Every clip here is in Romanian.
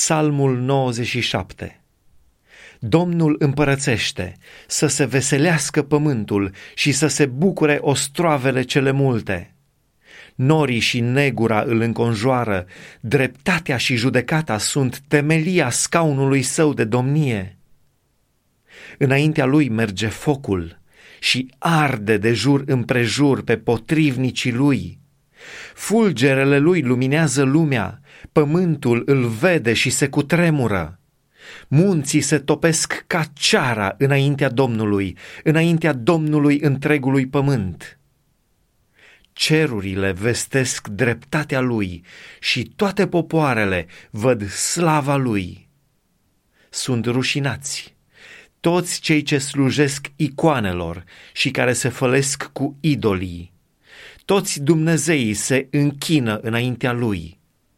Psalmul 97. Domnul împărățește, să se veselească pământul și să se bucure ostroavele cele multe. Norii și negura îl înconjoară, dreptatea și judecata sunt temelia scaunului său de domnie. Înaintea lui merge focul și arde de jur împrejur pe potrivnicii lui. Fulgerele lui luminează lumea, pământul îl vede și se cutremură. Munții se topesc ca ceara înaintea Domnului întregului pământ. Cerurile vestesc dreptatea lui și toate popoarele văd slava lui. Sunt rușinați toți cei ce slujesc icoanelor și care se fălesc cu idolii. Toți dumnezeii se închină înaintea lui.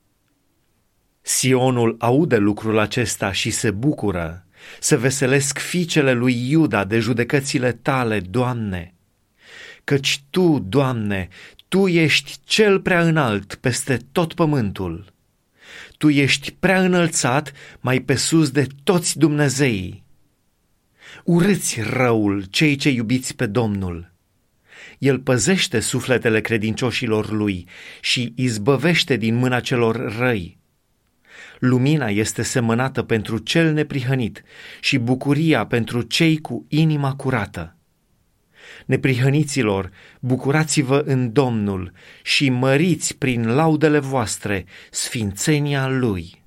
Sionul aude lucrul acesta și se bucură, se veselesc fiicele lui Iuda de judecățile tale, Doamne. Căci Tu, Doamne, Tu ești cel prea înalt peste tot pământul. Tu ești prea înălțat mai pe sus de toți dumnezeii. Urâți răul cei ce iubiți pe Domnul. El păzește sufletele credincioșilor lui și izbăvește din mâna celor răi. Lumina este semănată pentru cel neprihănit și bucuria pentru cei cu inima curată. Neprihăniților, bucurați-vă în Domnul și măriți prin laudele voastre sfințenia Lui.